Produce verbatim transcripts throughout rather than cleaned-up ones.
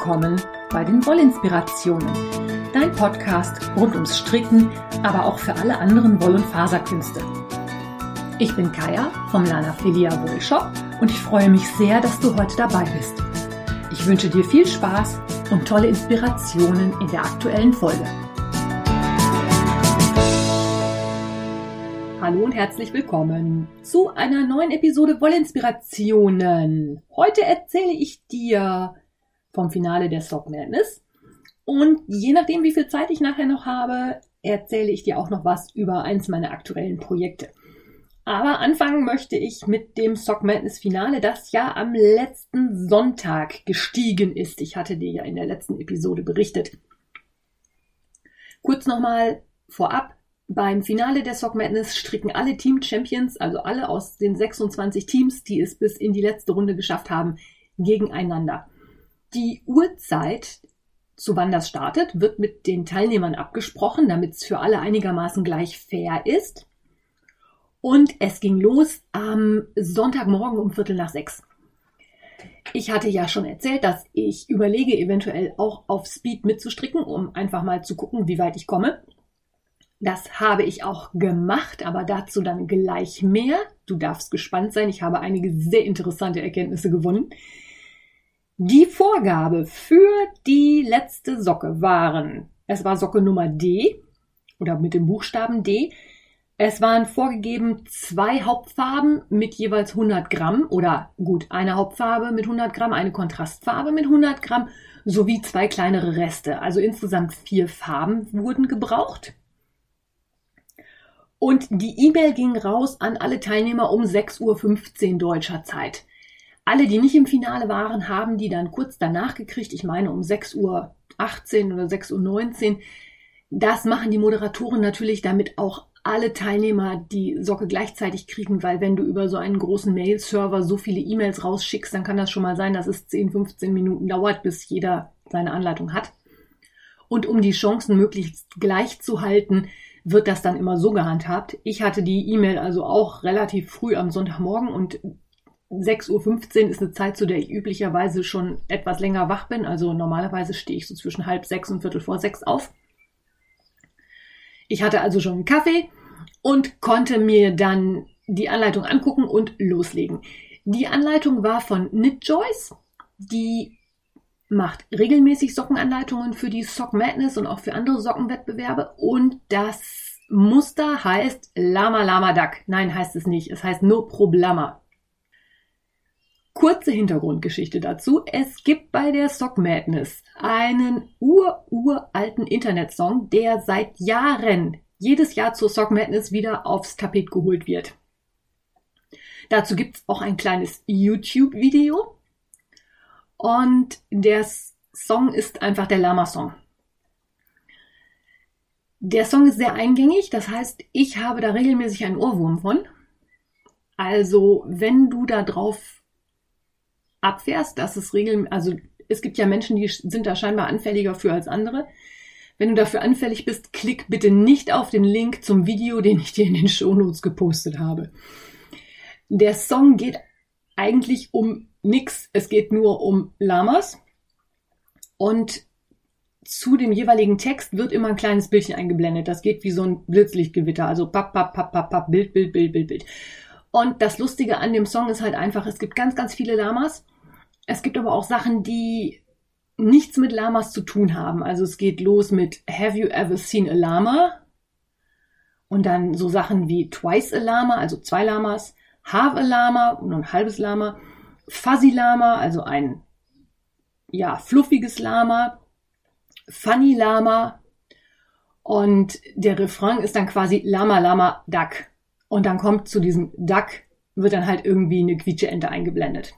willkommen bei den Wollinspirationen, dein Podcast rund ums Stricken, aber auch für alle anderen Woll- und Faserkünste. Ich bin Kaya vom Lanafilia Wollshop und ich freue mich sehr, dass du heute dabei bist. Ich wünsche dir viel Spaß und tolle Inspirationen in der aktuellen Folge. Hallo und herzlich willkommen zu einer neuen Episode Wollinspirationen. Heute erzähle ich dir vom Finale der Sock Madness und je nachdem, wie viel Zeit ich nachher noch habe, erzähle ich dir auch noch was über eins meiner aktuellen Projekte. Aber anfangen möchte ich mit dem Sock Madness Finale, das ja am letzten Sonntag gestiegen ist. Ich hatte dir ja in der letzten Episode berichtet. Kurz nochmal vorab. Beim Finale der Sock Madness stricken alle Team Champions, also alle aus den sechsundzwanzig Teams, die es bis in die letzte Runde geschafft haben, gegeneinander. Die Uhrzeit, zu wann das startet, wird mit den Teilnehmern abgesprochen, damit es für alle einigermaßen gleich fair ist. Und es ging los am Sonntagmorgen um Viertel nach sechs. Ich hatte ja schon erzählt, dass ich überlege, eventuell auch auf Speed mitzustricken, um einfach mal zu gucken, wie weit ich komme. Das habe ich auch gemacht, aber dazu dann gleich mehr. Du darfst gespannt sein, ich habe einige sehr interessante Erkenntnisse gewonnen. Die Vorgabe für die letzte Socke waren, es war Socke Nummer D oder mit dem Buchstaben D. Es waren vorgegeben zwei Hauptfarben mit jeweils hundert Gramm oder gut, eine Hauptfarbe mit hundert Gramm, eine Kontrastfarbe mit hundert Gramm sowie zwei kleinere Reste. Also insgesamt vier Farben wurden gebraucht. Und die E-Mail ging raus an alle Teilnehmer um sechs Uhr fünfzehn deutscher Zeit. Alle, die nicht im Finale waren, haben die dann kurz danach gekriegt. Ich meine um sechs Uhr achtzehn oder sechs Uhr neunzehn. Das machen die Moderatoren natürlich, damit auch alle Teilnehmer die Socke gleichzeitig kriegen, weil wenn du über so einen großen Mail-Server so viele E-Mails rausschickst, dann kann das schon mal sein, dass es zehn, fünfzehn Minuten dauert, bis jeder seine Anleitung hat. Und um die Chancen möglichst gleich zu halten, wird das dann immer so gehandhabt. Ich hatte die E-Mail also auch relativ früh am Sonntagmorgen und sechs Uhr fünfzehn ist eine Zeit, zu der ich üblicherweise schon etwas länger wach bin. Also normalerweise stehe ich so zwischen halb sechs und viertel vor sechs auf. Ich hatte also schon einen Kaffee und konnte mir dann die Anleitung angucken und loslegen. Die Anleitung war von Knit Joyce. Die macht regelmäßig Sockenanleitungen für die Sock Madness und auch für andere Sockenwettbewerbe. Und das Muster heißt Lama Lama Duck. Nein, heißt es nicht. Es heißt No Problema. Kurze Hintergrundgeschichte dazu. Es gibt bei der Sock Madness einen ur-uralten Internetsong, der seit Jahren, jedes Jahr zur Sock Madness wieder aufs Tapet geholt wird. Dazu gibt es auch ein kleines YouTube-Video. Und der Song ist einfach der Lama-Song. Der Song ist sehr eingängig, das heißt, ich habe da regelmäßig einen Ohrwurm von. Also, wenn du da drauf abfährst, dass es regelmäßig, also es gibt ja Menschen, die sind da scheinbar anfälliger für als andere. Wenn du dafür anfällig bist, klick bitte nicht auf den Link zum Video, den ich dir in den Shownotes gepostet habe. Der Song geht eigentlich um nix, es geht nur um Lamas und zu dem jeweiligen Text wird immer ein kleines Bildchen eingeblendet. Das geht wie so ein Blitzlichtgewitter, also papp, papp, papp, papp, papp, Bild, Bild, Bild, Bild, Bild. Und das Lustige an dem Song ist halt einfach, es gibt ganz, ganz viele Lamas. Es gibt aber auch Sachen, die nichts mit Lamas zu tun haben. Also es geht los mit Have you ever seen a Lama? Und dann so Sachen wie Twice a Lama, also zwei Lamas, Half a Lama und ein halbes Lama, Fuzzy Lama, also ein ja, fluffiges Lama, Funny Lama und der Refrain ist dann quasi Lama Lama Duck. Und dann kommt zu diesem Duck, wird dann halt irgendwie eine Quietscheente eingeblendet.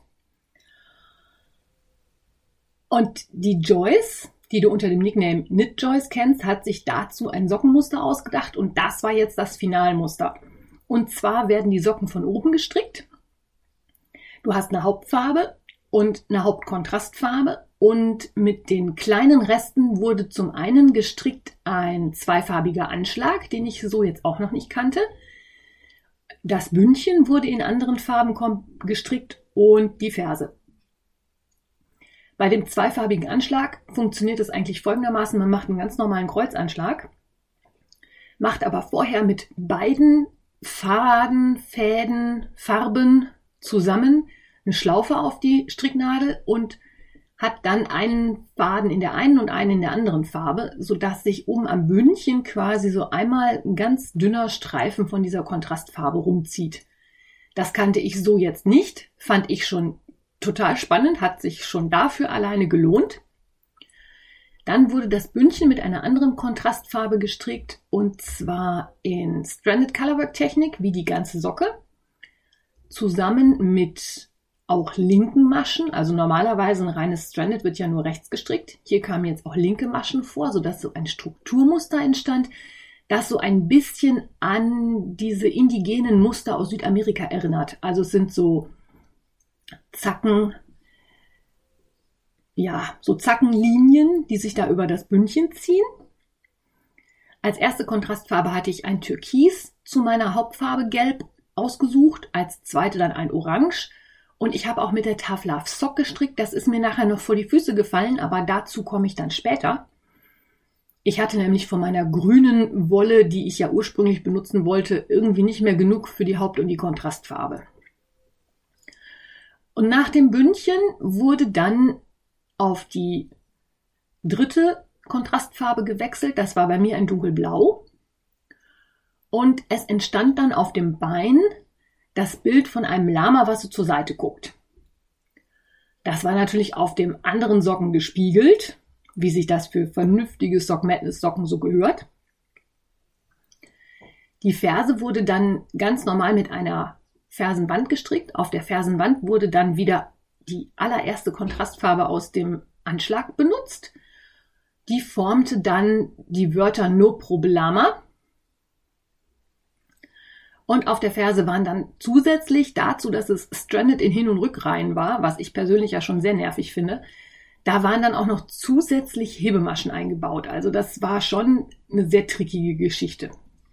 Und die Joyce, die du unter dem Nickname Knit Joyce kennst, hat sich dazu ein Sockenmuster ausgedacht und das war jetzt das Finalmuster. Und zwar werden die Socken von oben gestrickt. Du hast eine Hauptfarbe und eine Hauptkontrastfarbe und mit den kleinen Resten wurde zum einen gestrickt ein zweifarbiger Anschlag, den ich so jetzt auch noch nicht kannte. Das Bündchen wurde in anderen Farben gestrickt und die Ferse. Bei dem zweifarbigen Anschlag funktioniert es eigentlich folgendermaßen. Man macht einen ganz normalen Kreuzanschlag, macht aber vorher mit beiden Faden, Fäden, Farben zusammen eine Schlaufe auf die Stricknadel und hat dann einen Faden in der einen und einen in der anderen Farbe, sodass sich oben am Bündchen quasi so einmal ein ganz dünner Streifen von dieser Kontrastfarbe rumzieht. Das kannte ich so jetzt nicht, fand ich schon total spannend, hat sich schon dafür alleine gelohnt. Dann wurde das Bündchen mit einer anderen Kontrastfarbe gestrickt und zwar in Stranded Colorwork Technik, wie die ganze Socke, zusammen mit auch linken Maschen, also normalerweise ein reines Stranded wird ja nur rechts gestrickt. Hier kamen jetzt auch linke Maschen vor, sodass so ein Strukturmuster entstand, das so ein bisschen an diese indigenen Muster aus Südamerika erinnert. Also es sind so Zacken, ja, so Zackenlinien, die sich da über das Bündchen ziehen. Als erste Kontrastfarbe hatte ich ein Türkis zu meiner Hauptfarbe Gelb ausgesucht, als zweite dann ein Orange. Und ich habe auch mit der Tough Love Sock gestrickt. Das ist mir nachher noch vor die Füße gefallen, aber dazu komme ich dann später. Ich hatte nämlich von meiner grünen Wolle, die ich ja ursprünglich benutzen wollte, irgendwie nicht mehr genug für die Haupt- und die Kontrastfarbe. Und nach dem Bündchen wurde dann auf die dritte Kontrastfarbe gewechselt. Das war bei mir ein dunkelblau. Und es entstand dann auf dem Bein das Bild von einem Lama, was so zur Seite guckt. Das war natürlich auf dem anderen Socken gespiegelt, wie sich das für vernünftige Sock Madness Socken so gehört. Die Ferse wurde dann ganz normal mit einer Fersenwand gestrickt. Auf der Fersenwand wurde dann wieder die allererste Kontrastfarbe aus dem Anschlag benutzt. Die formte dann die Wörter No Problema. Und auf der Ferse waren dann zusätzlich dazu, dass es Stranded in Hin- und Rückreihen war, was ich persönlich ja schon sehr nervig finde, da waren dann auch noch zusätzlich Hebemaschen eingebaut. Also das war schon eine sehr trickige Geschichte.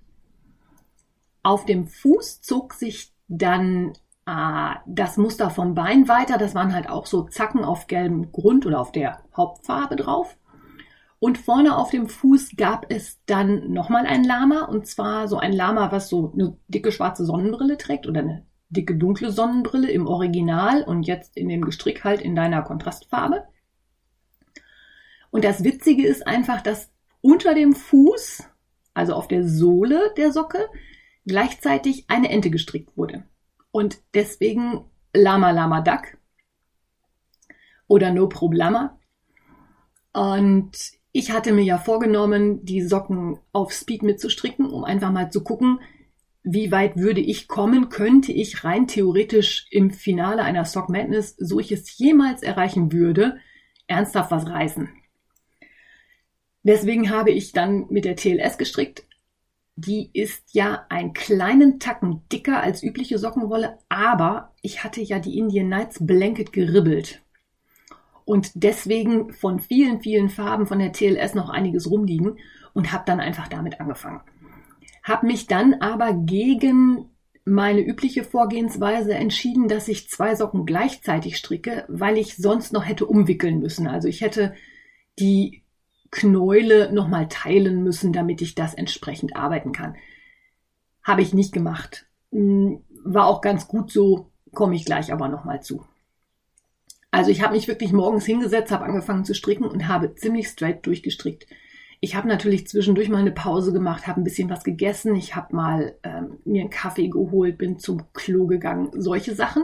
Auf dem Fuß zog sich dann äh, das Muster vom Bein weiter. Das waren halt auch so Zacken auf gelbem Grund oder auf der Hauptfarbe drauf. Und vorne auf dem Fuß gab es dann nochmal ein Lama, und zwar so ein Lama, was so eine dicke schwarze Sonnenbrille trägt oder eine dicke dunkle Sonnenbrille im Original und jetzt in dem Gestrick halt in deiner Kontrastfarbe. Und das Witzige ist einfach, dass unter dem Fuß, also auf der Sohle der Socke, gleichzeitig eine Ente gestrickt wurde. Und deswegen Lama Lama Duck oder No Problema. Und ich hatte mir ja vorgenommen, die Socken auf Speed mitzustricken, um einfach mal zu gucken, wie weit würde ich kommen, könnte ich rein theoretisch im Finale einer Sock Madness, so ich es jemals erreichen würde, ernsthaft was reißen. Deswegen habe ich dann mit der T L S gestrickt. Die ist ja einen kleinen Tacken dicker als übliche Sockenwolle, aber ich hatte ja die Indian Nights Blanket geribbelt. Und deswegen von vielen, vielen Farben von der T L S noch einiges rumliegen und habe dann einfach damit angefangen. Habe mich dann aber gegen meine übliche Vorgehensweise entschieden, dass ich zwei Socken gleichzeitig stricke, weil ich sonst noch hätte umwickeln müssen. Also ich hätte die Knäule nochmal teilen müssen, damit ich das entsprechend arbeiten kann. Habe ich nicht gemacht. War auch ganz gut so, komme ich gleich aber nochmal zu. Also ich habe mich wirklich morgens hingesetzt, habe angefangen zu stricken und habe ziemlich straight durchgestrickt. Ich habe natürlich zwischendurch mal eine Pause gemacht, habe ein bisschen was gegessen. Ich habe mal ähm, mir einen Kaffee geholt, bin zum Klo gegangen, solche Sachen.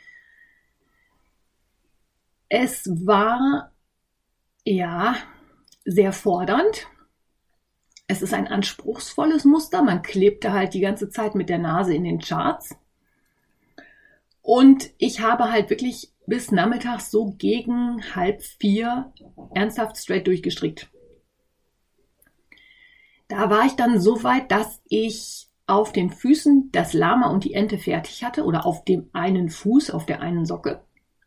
Es war, ja, sehr fordernd. Es ist ein anspruchsvolles Muster. Man klebte halt die ganze Zeit mit der Nase in den Charts. Und ich habe halt wirklich bis nachmittags so gegen halb vier ernsthaft straight durchgestrickt. Da war ich dann so weit, dass ich auf den Füßen das Lama und die Ente fertig hatte oder auf dem einen Fuß, auf der einen Socke.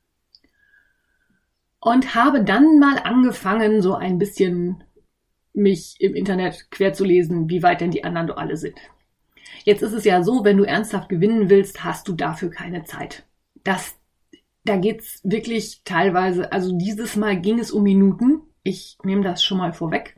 Und habe dann mal angefangen, so ein bisschen mich im Internet quer zu lesen, wie weit denn die anderen so alle sind. Jetzt ist es ja so, wenn du ernsthaft gewinnen willst, hast du dafür keine Zeit. Das da geht's wirklich teilweise, also dieses Mal ging es um Minuten. Ich nehme das schon mal vorweg.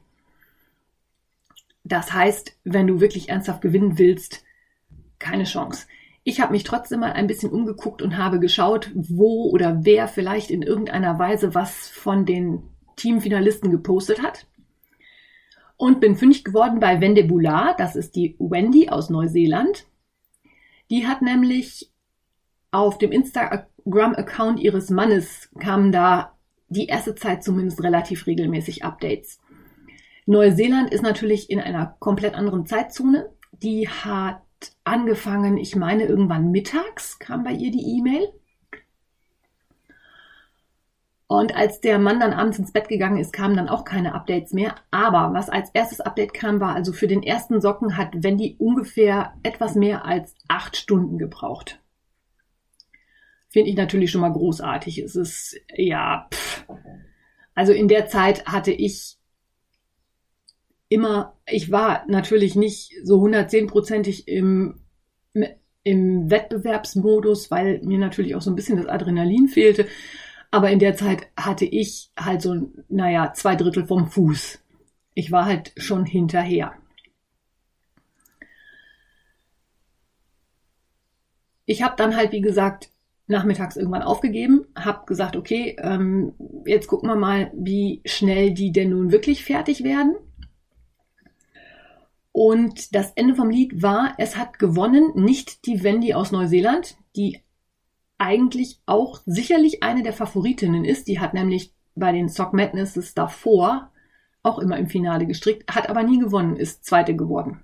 Das heißt, wenn du wirklich ernsthaft gewinnen willst, keine Chance. Ich habe mich trotzdem mal ein bisschen umgeguckt und habe geschaut, wo oder wer vielleicht in irgendeiner Weise was von den Teamfinalisten gepostet hat. Und bin fündig geworden bei Wende Boulard, das ist die Wendy aus Neuseeland. Die hat nämlich auf dem Instagram-Account ihres Mannes kamen da die erste Zeit zumindest relativ regelmäßig Updates. Neuseeland ist natürlich in einer komplett anderen Zeitzone. Die hat angefangen, ich meine irgendwann mittags kam bei ihr die E-Mail. Und als der Mann dann abends ins Bett gegangen ist, kamen dann auch keine Updates mehr. Aber was als erstes Update kam, war also für den ersten Socken hat Wendy ungefähr etwas mehr als acht Stunden gebraucht. Finde ich natürlich schon mal großartig. Es ist, ja, pff. Also in der Zeit hatte ich immer, ich war natürlich nicht so hundertzehnprozentig im, im Wettbewerbsmodus, weil mir natürlich auch so ein bisschen das Adrenalin fehlte. Aber in der Zeit hatte ich halt so, naja, zwei Drittel vom Fuß. Ich war halt schon hinterher. Ich habe dann halt, wie gesagt, nachmittags irgendwann aufgegeben, habe gesagt, okay, ähm, jetzt gucken wir mal, wie schnell die denn nun wirklich fertig werden. Und das Ende vom Lied war, es hat gewonnen, nicht die Wendy aus Neuseeland, die eigentlich auch sicherlich eine der Favoritinnen ist. Die hat nämlich bei den Sock Madnesses davor auch immer im Finale gestrickt, hat aber nie gewonnen, ist Zweite geworden.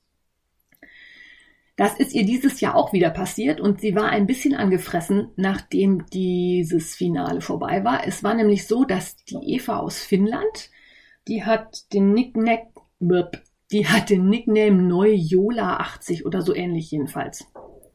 Das ist ihr dieses Jahr auch wieder passiert und sie war ein bisschen angefressen, nachdem dieses Finale vorbei war. Es war nämlich so, dass die Eva aus Finnland, die hat den Nickname, die hat den Nickname Neujola achtzig oder so ähnlich jedenfalls.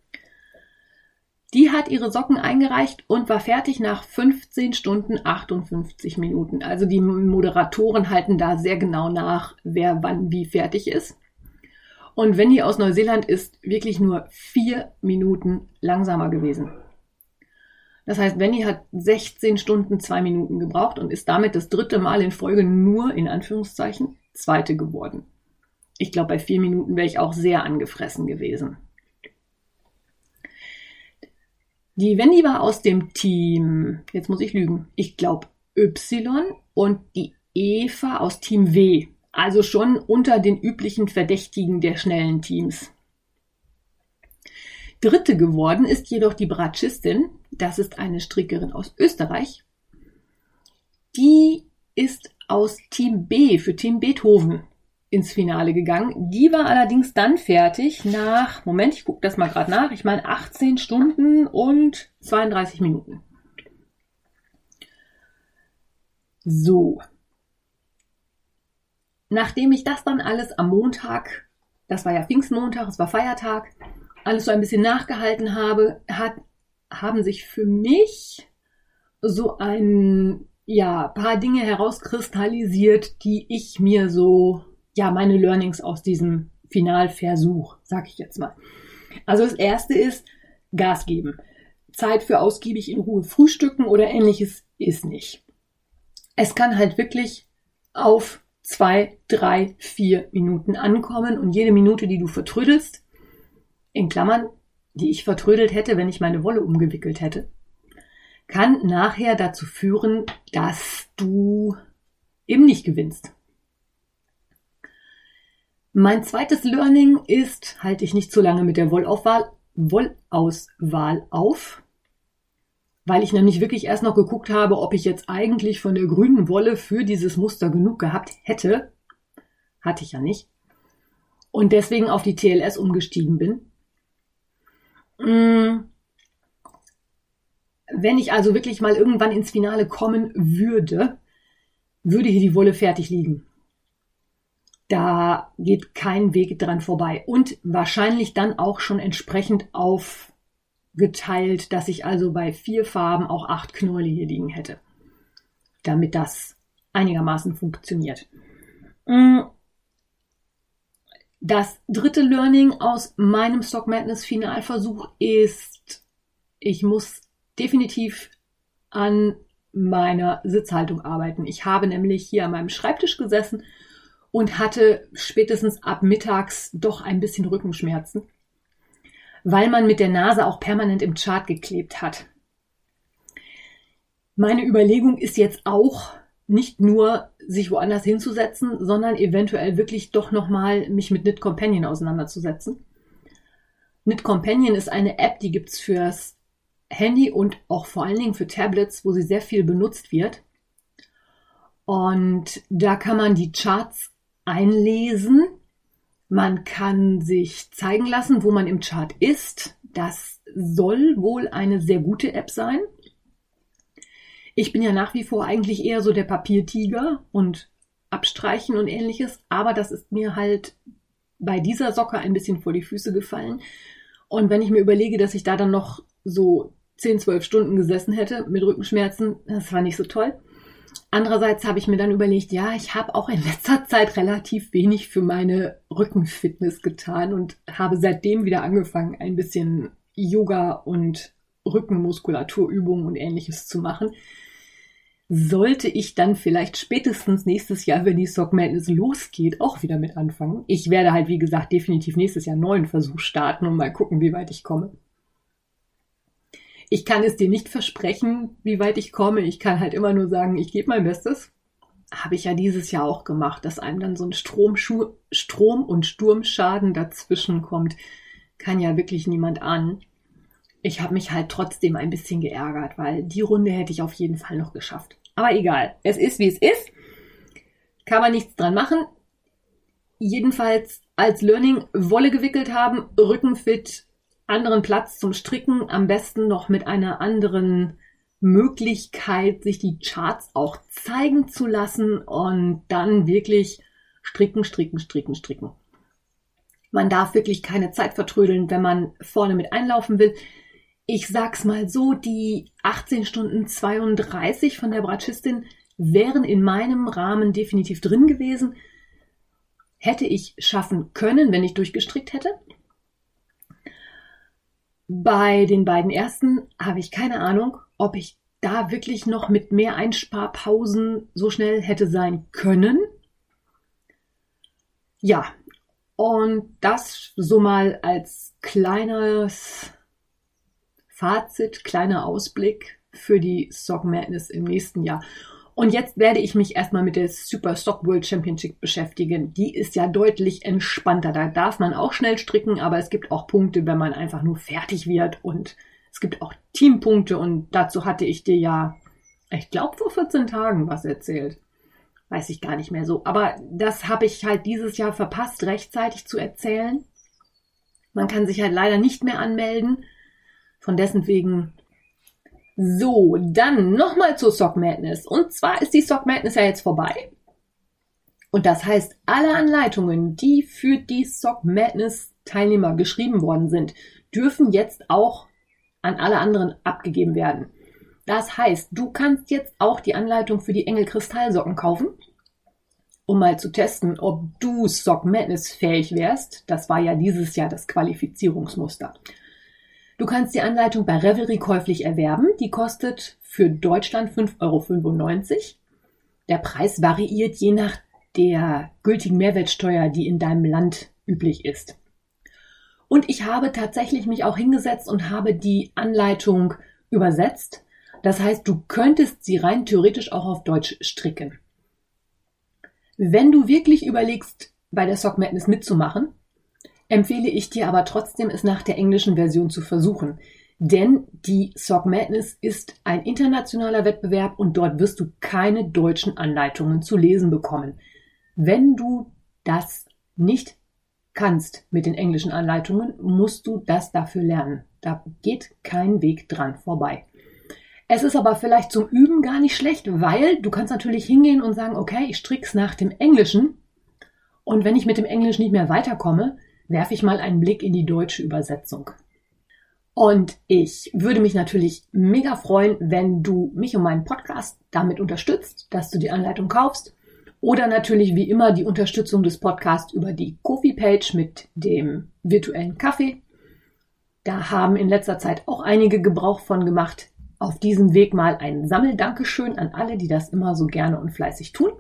Die hat ihre Socken eingereicht und war fertig nach fünfzehn Stunden achtundfünfzig Minuten. Also die Moderatoren halten da sehr genau nach, wer wann wie fertig ist. Und Wendy aus Neuseeland ist wirklich nur vier Minuten langsamer gewesen. Das heißt, Wendy hat sechzehn Stunden zwei Minuten gebraucht und ist damit das dritte Mal in Folge nur, in Anführungszeichen, Zweite geworden. Ich glaube, bei vier Minuten wäre ich auch sehr angefressen gewesen. Die Wendy war aus dem Team, jetzt muss ich lügen, ich glaube Y und die Eva aus Team W. Also schon unter den üblichen Verdächtigen der schnellen Teams. Dritte geworden ist jedoch die Bratschistin. Das ist eine Strickerin aus Österreich. Die ist aus Team B für Team Beethoven ins Finale gegangen. Die war allerdings dann fertig nach, Moment, ich gucke das mal gerade nach, ich meine achtzehn Stunden und zweiunddreißig Minuten. So. Nachdem ich das dann alles am Montag, das war ja Pfingstmontag, es war Feiertag, alles so ein bisschen nachgehalten habe, hat, haben sich für mich so ein ja, paar Dinge herauskristallisiert, die ich mir so ja, meine Learnings aus diesem Finalversuch, sag ich jetzt mal. Also das erste ist, Gas geben. Zeit für ausgiebig in Ruhe frühstücken oder ähnliches ist nicht. Es kann halt wirklich auf zwei, drei, vier Minuten ankommen und jede Minute, die du vertrödelst, in Klammern, die ich vertrödelt hätte, wenn ich meine Wolle umgewickelt hätte, kann nachher dazu führen, dass du eben nicht gewinnst. Mein zweites Learning ist, halte ich nicht zu lange mit der Wollauswahl, Wollauswahl auf, weil ich nämlich wirklich erst noch geguckt habe, ob ich jetzt eigentlich von der grünen Wolle für dieses Muster genug gehabt hätte. Hatte ich ja nicht. Und deswegen auf die T L S umgestiegen bin. Wenn ich also wirklich mal irgendwann ins Finale kommen würde, würde hier die Wolle fertig liegen. Da geht kein Weg dran vorbei. Und wahrscheinlich dann auch schon entsprechend aufgeteilt, dass ich also bei vier Farben auch acht Knäule hier liegen hätte. Damit das einigermaßen funktioniert. Das dritte Learning aus meinem Stock Madness Finalversuch ist, ich muss definitiv an meiner Sitzhaltung arbeiten. Ich habe nämlich hier an meinem Schreibtisch gesessen und hatte spätestens ab mittags doch ein bisschen Rückenschmerzen, weil man mit der Nase auch permanent im Chart geklebt hat. Meine Überlegung ist jetzt auch, nicht nur sich woanders hinzusetzen, sondern eventuell wirklich doch nochmal mich mit Knit Companion auseinanderzusetzen. Knit Companion ist eine App, die gibt's fürs Handy und auch vor allen Dingen für Tablets, wo sie sehr viel benutzt wird. Und da kann man die Charts einlesen. Man kann sich zeigen lassen, wo man im Chart ist. Das soll wohl eine sehr gute App sein. Ich bin ja nach wie vor eigentlich eher so der Papiertiger und Abstreichen und Ähnliches, aber das ist mir halt bei dieser Socke ein bisschen vor die Füße gefallen. Und wenn ich mir überlege, dass ich da dann noch so zehn, zwölf Stunden gesessen hätte mit Rückenschmerzen, das war nicht so toll. Andererseits habe ich mir dann überlegt, ja, ich habe auch in letzter Zeit relativ wenig für meine Rückenfitness getan und habe seitdem wieder angefangen, ein bisschen Yoga und Rückenmuskulaturübungen und Ähnliches zu machen. Sollte ich dann vielleicht spätestens nächstes Jahr, wenn die Sock Madness losgeht, auch wieder mit anfangen. Ich werde halt, wie gesagt, definitiv nächstes Jahr einen neuen Versuch starten und mal gucken, wie weit ich komme. Ich kann es dir nicht versprechen, wie weit ich komme. Ich kann halt immer nur sagen, ich gebe mein Bestes. Habe ich ja dieses Jahr auch gemacht, dass einem dann so ein Strom, Strom- und Sturmschaden dazwischen kommt. Kann ja wirklich niemand ahnen. Ich habe mich halt trotzdem ein bisschen geärgert, weil die Runde hätte ich auf jeden Fall noch geschafft. Aber egal, es ist, wie es ist. Kann man nichts dran machen. Jedenfalls als Learning Wolle gewickelt haben, Rückenfit, anderen Platz zum Stricken, am besten noch mit einer anderen Möglichkeit, sich die Charts auch zeigen zu lassen und dann wirklich stricken, stricken, stricken, stricken. Man darf wirklich keine Zeit vertrödeln, wenn man vorne mit einlaufen will. Ich sag's mal so, die achtzehn Stunden zweiunddreißig von der Bratschistin wären in meinem Rahmen definitiv drin gewesen. Hätte ich schaffen können, wenn ich durchgestrickt hätte. Bei den beiden ersten habe ich keine Ahnung, ob ich da wirklich noch mit mehr Einsparpausen so schnell hätte sein können. Ja, und das so mal als kleines Fazit, kleiner Ausblick für die Sock Madness im nächsten Jahr. Und jetzt werde ich mich erstmal mit der Super Sock World Championship beschäftigen. Die ist ja deutlich entspannter. Da darf man auch schnell stricken, aber es gibt auch Punkte, wenn man einfach nur fertig wird. Und es gibt auch Teampunkte und dazu hatte ich dir ja, ich glaube, vor vierzehn Tagen was erzählt. Weiß ich gar nicht mehr so. Aber das habe ich halt dieses Jahr verpasst, rechtzeitig zu erzählen. Man kann sich halt leider nicht mehr anmelden. Von dessen wegen. So, dann nochmal zur Sock Madness. Und zwar ist die Sock Madness ja jetzt vorbei. Und das heißt, alle Anleitungen, die für die Sock Madness Teilnehmer geschrieben worden sind, dürfen jetzt auch an alle anderen abgegeben werden. Das heißt, du kannst jetzt auch die Anleitung für die Engel Kristallsocken kaufen, um mal zu testen, ob du Sock Madness fähig wärst. Das war ja dieses Jahr das Qualifizierungsmuster. Du kannst die Anleitung bei Revelry käuflich erwerben. Die kostet für Deutschland fünf Euro fünfundneunzig. Der Preis variiert je nach der gültigen Mehrwertsteuer, die in deinem Land üblich ist. Und ich habe tatsächlich mich auch hingesetzt und habe die Anleitung übersetzt. Das heißt, du könntest sie rein theoretisch auch auf Deutsch stricken. Wenn du wirklich überlegst, bei der Sock Madness mitzumachen, empfehle ich dir aber trotzdem, es nach der englischen Version zu versuchen. Denn die Sock Madness ist ein internationaler Wettbewerb und dort wirst du keine deutschen Anleitungen zu lesen bekommen. Wenn du das nicht kannst mit den englischen Anleitungen, musst du das dafür lernen. Da geht kein Weg dran vorbei. Es ist aber vielleicht zum Üben gar nicht schlecht, weil du kannst natürlich hingehen und sagen, okay, ich strick's nach dem Englischen und wenn ich mit dem Englisch nicht mehr weiterkomme, werfe ich mal einen Blick in die deutsche Übersetzung. Und ich würde mich natürlich mega freuen, wenn du mich und meinen Podcast damit unterstützt, dass du die Anleitung kaufst. Oder natürlich wie immer die Unterstützung des Podcasts über die Ko-fi-Page mit dem virtuellen Kaffee. Da haben in letzter Zeit auch einige Gebrauch von gemacht. auf diesem Weg mal ein Sammeldankeschön an alle, die das immer so gerne und fleißig tun.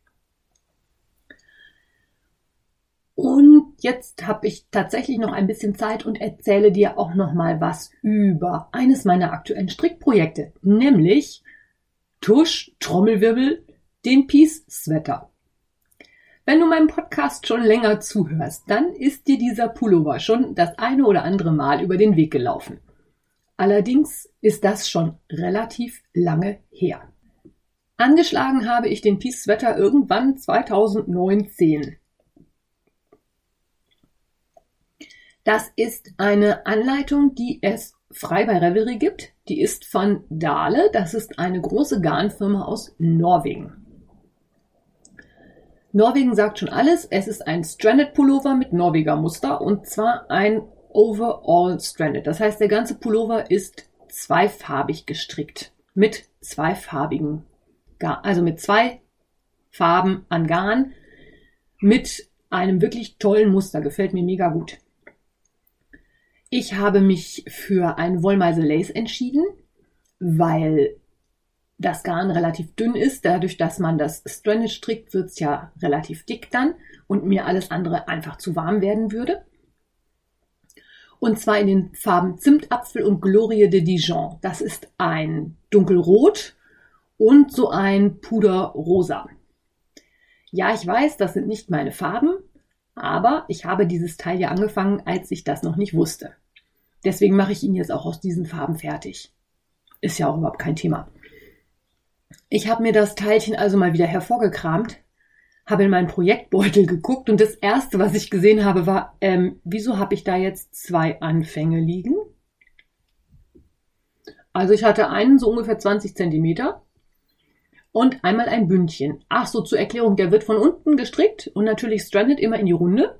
Und jetzt habe ich tatsächlich noch ein bisschen Zeit und erzähle dir auch noch mal was über eines meiner aktuellen Strickprojekte, nämlich Tusch, Trommelwirbel, den Peace Sweater. Wenn du meinem Podcast schon länger zuhörst, dann ist dir dieser Pullover schon das eine oder andere Mal über den Weg gelaufen. Allerdings ist das schon relativ lange her. Angeschlagen habe ich den Peace Sweater irgendwann zweitausendneunzehn. Das ist eine Anleitung, die es frei bei Ravelry gibt. Die ist von Dale. Das ist eine große Garnfirma aus Norwegen. Norwegen sagt schon alles. Es ist ein Stranded Pullover mit Norweger Muster und zwar ein Overall Stranded. Das heißt, der ganze Pullover ist zweifarbig gestrickt. Mit zweifarbigen Garn, also mit zwei Farben an Garn. Mit einem wirklich tollen Muster. Gefällt mir mega gut. Ich habe mich für ein Wollmeise Lace entschieden, weil das Garn relativ dünn ist. Dadurch, dass man das Stranded strickt, wird es ja relativ dick dann und mir alles andere einfach zu warm werden würde. Und zwar in den Farben Zimtapfel und Glorie de Dijon. Das ist ein dunkelrot und so ein Puderrosa. Ja, ich weiß, das sind nicht meine Farben, aber ich habe dieses Teil ja angefangen, als ich das noch nicht wusste. Deswegen mache ich ihn jetzt auch aus diesen Farben fertig. Ist ja auch überhaupt kein Thema. Ich habe mir das Teilchen also mal wieder hervorgekramt, habe in meinen Projektbeutel geguckt und das erste, was ich gesehen habe, war, ähm, wieso habe ich da jetzt zwei Anfänge liegen? Also ich hatte einen so ungefähr zwanzig Zentimeter und einmal ein Bündchen. Ach so, zur Erklärung, der wird von unten gestrickt und natürlich stranded immer in die Runde.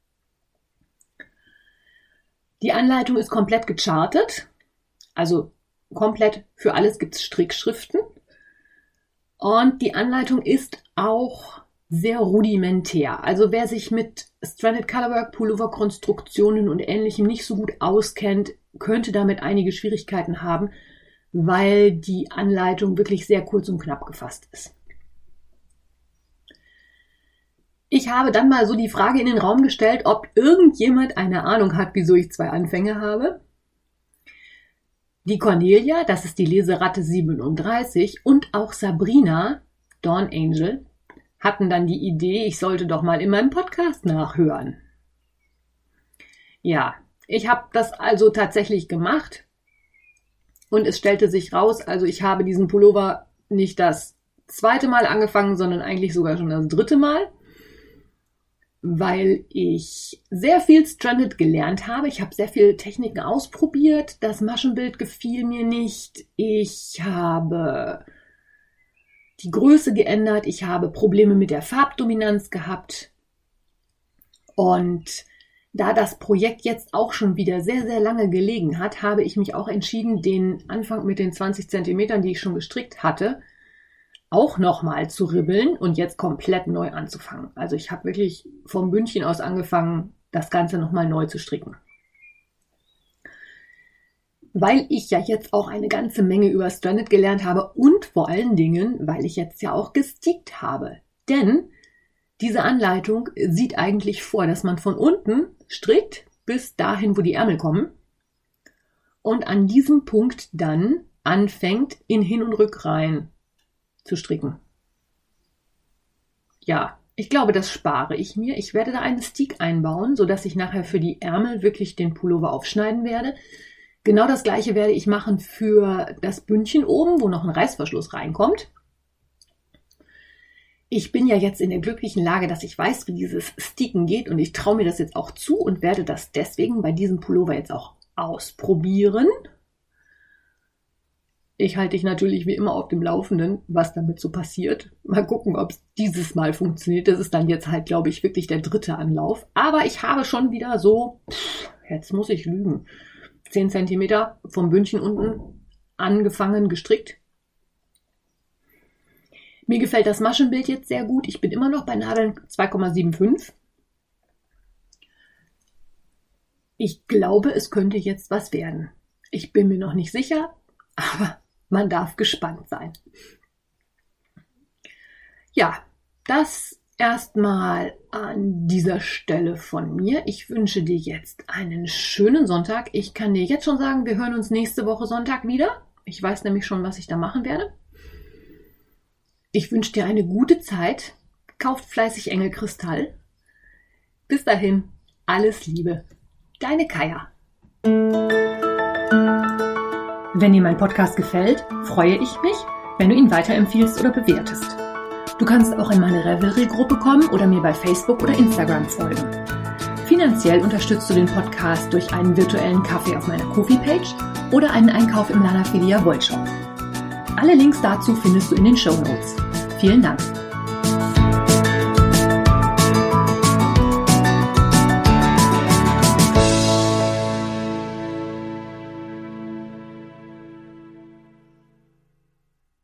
Die Anleitung ist komplett gechartet, also komplett für alles gibt es Strickschriften. Und die Anleitung ist auch sehr rudimentär. Also wer sich mit Stranded Colorwork, Pullover Konstruktionen und Ähnlichem nicht so gut auskennt, könnte damit einige Schwierigkeiten haben, weil die Anleitung wirklich sehr kurz und knapp gefasst ist. Ich habe dann mal so die Frage in den Raum gestellt, ob irgendjemand eine Ahnung hat, wieso ich zwei Anfänge habe. Die Cornelia, das ist die Leseratte siebenunddreißig, und auch Sabrina, Dawn Angel, hatten dann die Idee, ich sollte doch mal in meinem Podcast nachhören. Ja, ich habe das also tatsächlich gemacht und es stellte sich raus, also ich habe diesen Pullover nicht das zweite Mal angefangen, sondern eigentlich sogar schon das dritte Mal, weil ich sehr viel Stranded gelernt habe. Ich habe sehr viele Techniken ausprobiert. Das Maschenbild gefiel mir nicht. Ich habe die Größe geändert. Ich habe Probleme mit der Farbdominanz gehabt. Und da das Projekt jetzt auch schon wieder sehr, sehr lange gelegen hat, habe ich mich auch entschieden, den Anfang mit den zwanzig Zentimetern, die ich schon gestrickt hatte, auch nochmal zu ribbeln und jetzt komplett neu anzufangen. Also ich habe wirklich vom Bündchen aus angefangen, das Ganze nochmal neu zu stricken. Weil ich ja jetzt auch eine ganze Menge über Stranded gelernt habe und vor allen Dingen, weil ich jetzt ja auch gestickt habe. Denn diese Anleitung sieht eigentlich vor, dass man von unten strickt bis dahin, wo die Ärmel kommen und an diesem Punkt dann anfängt, in Hin- und Rückreihen zu stricken. Ja, ich glaube, das spare ich mir. Ich werde da einen Stick einbauen, sodass ich nachher für die Ärmel wirklich den Pullover aufschneiden werde. Genau das gleiche werde ich machen für das Bündchen oben, wo noch ein Reißverschluss reinkommt. Ich bin ja jetzt in der glücklichen Lage, dass ich weiß, wie dieses Sticken geht und ich traue mir das jetzt auch zu und werde das deswegen bei diesem Pullover jetzt auch ausprobieren. Ich halte dich natürlich wie immer auf dem Laufenden, was damit so passiert. Mal gucken, ob es dieses Mal funktioniert. Das ist dann jetzt halt, glaube ich, wirklich der dritte Anlauf. Aber ich habe schon wieder so, pff, jetzt muss ich lügen, zehn Zentimeter vom Bündchen unten angefangen gestrickt. Mir gefällt das Maschenbild jetzt sehr gut. Ich bin immer noch bei Nadeln zwei Komma fünfundsiebzig. Ich glaube, es könnte jetzt was werden. Ich bin mir noch nicht sicher, aber Man darf gespannt sein. Ja, das erstmal an dieser Stelle von mir. Ich wünsche dir jetzt einen schönen Sonntag. Ich kann dir jetzt schon sagen, wir hören uns nächste Woche Sonntag wieder. Ich weiß nämlich schon, was ich da machen werde. Ich wünsche dir eine gute Zeit. Kauft fleißig Engelkristall. Bis dahin, alles Liebe. Deine Kaja. Wenn dir mein Podcast gefällt, freue ich mich, wenn du ihn weiterempfiehlst oder bewertest. Du kannst auch in meine Revelry-Gruppe kommen oder mir bei Facebook oder Instagram folgen. Finanziell unterstützt du den Podcast durch einen virtuellen Kaffee auf meiner Ko-fi-Page oder einen Einkauf im Lanafilia Wollshop. Alle Links dazu findest du in den Shownotes. Vielen Dank.